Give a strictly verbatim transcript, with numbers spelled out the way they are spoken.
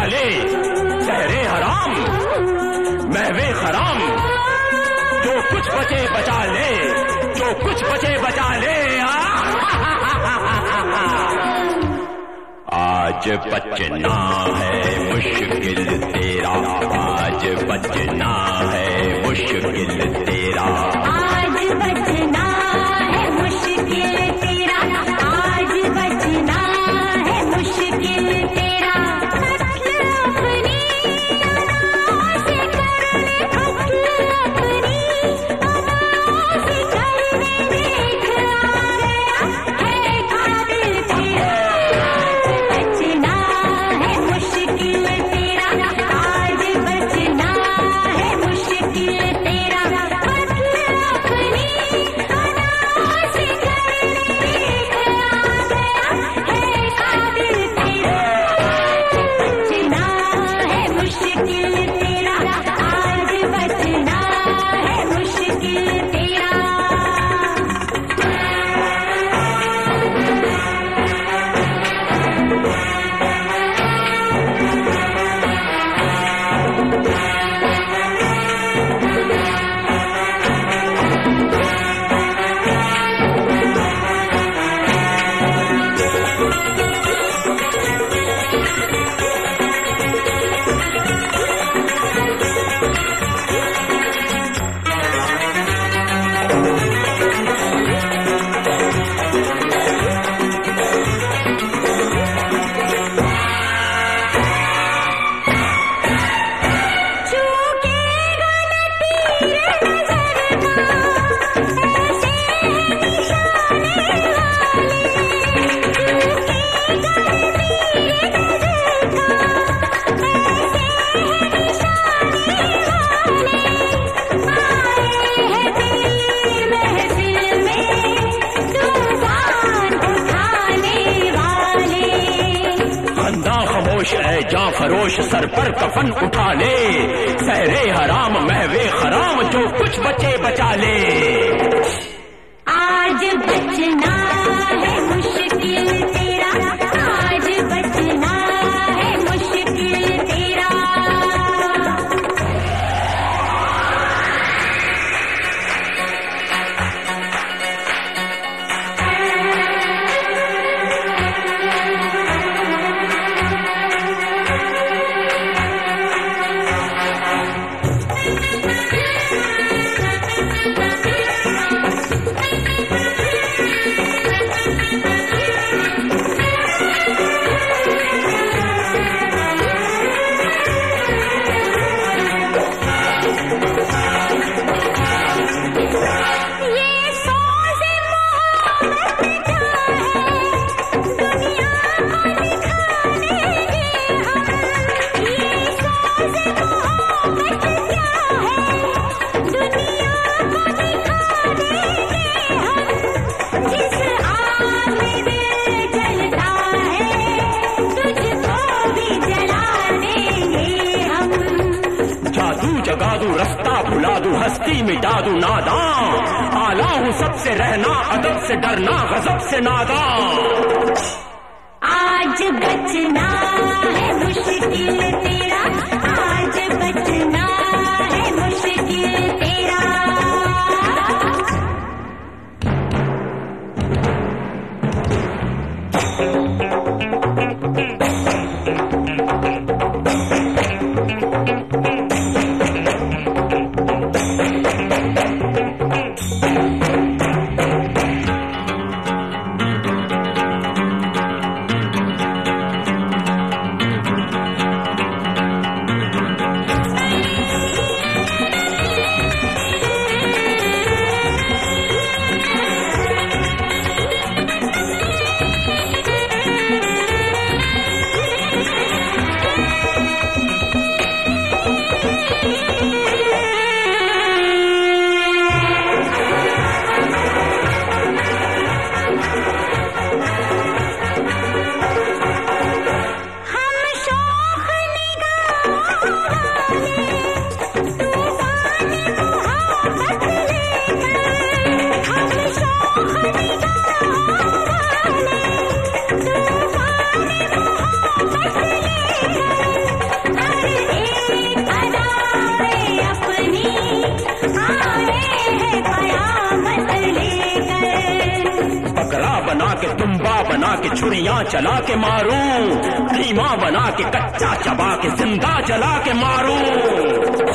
बचा ले, सहरे हराम महवे खराम, जो कुछ बचे बचा ले, जो कुछ बचे बचा ले। आज बचना है मुश्किल तेरा, आज बचना है मुश्किल तेरा, आज बचना है मुश्किल तेरा, आज बचना है मुश्किल तेरा। कत्ल अपनी अदाओं से करने, कत्ल अपनी अदाओं से करने देख आ गया है कातिल तेरा। बचना है मुश्किल तेरा, आज बचना है मुश्किल तेरा। कत्ल अपनी अदाओं से करने देख आ गया है कातिल तेरा। बचना है मुश्किल तेरा, आज बचना है मुश्किल तेरा। जां फरोश सर पर कफन उठा ले, सहरे हराम महवे खराम, जो कुछ बचे बचा ले। आज बचना है मुश्किल तेरा, आज बचना है मुश्किल तेरा। रास्ता भुला दूं, हस्ती मिटा दूं नादां, आला हूं सबसे रहना, अदब से डरना, गजब से नादां। आज बचना है मुश्किल तेरा, आज बचना है मुश्किल तेरा। के छुरियां चला के मारूं, कीमा बना के कच्चा चबा के जिंदा जला के मारूं।